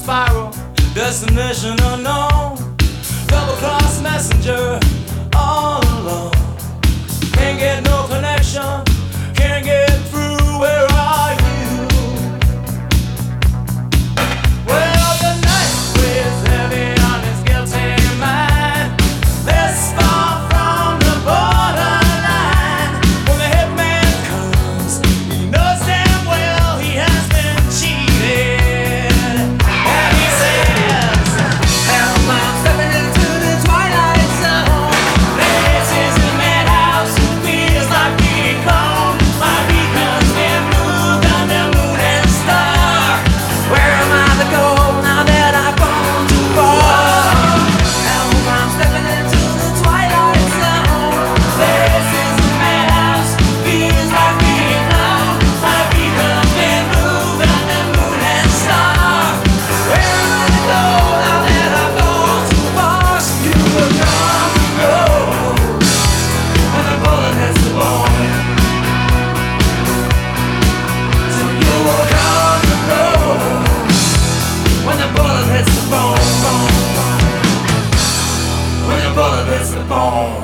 spiral, destination unknown. Double cross messenger, all alone. Can't get no connection, can't get through. Where are you? Well, the night weighs heavy on his guilty mind. This far from the borderline. When the hitman comes, he knows damn well he has been cheated. And he says, "Hell, I'm stepping into the twilight zone. This is a madhouse, feels like being gone. My beacon's been moved under moon and star. Where am I to go now that I've gone too far? Hell, I'm stepping into the twilight zone. This is a madhouse, feels like being gone. My beacon's been moved under moon and star. Where am I to go now that I've gone too far? So you will come and go when the bullet hits the bone. So you will come and go when the bullet hits the bone. When the bullet hits the bone.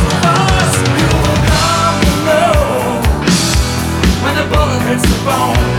It's the bone.